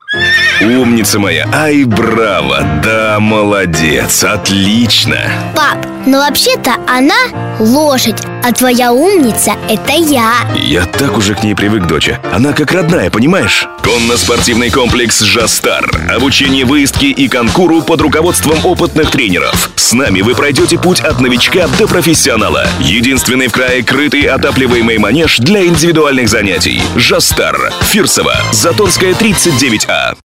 Умница моя, ай, браво, да, молодец, отлично. Пап, но вообще-то она лошадь, а твоя умница — это я. Я так уже к ней привык, доча. Она как родная, понимаешь? Конно-спортивный комплекс «Жастар». Обучение выездки и конкуру под руководством опытных тренеров. С нами вы пройдете путь от новичка до профессионала. Единственный в крае крытый отапливаемый манеж для индивидуальных занятий. «Жастар». Фирсово. Затонская, 39А.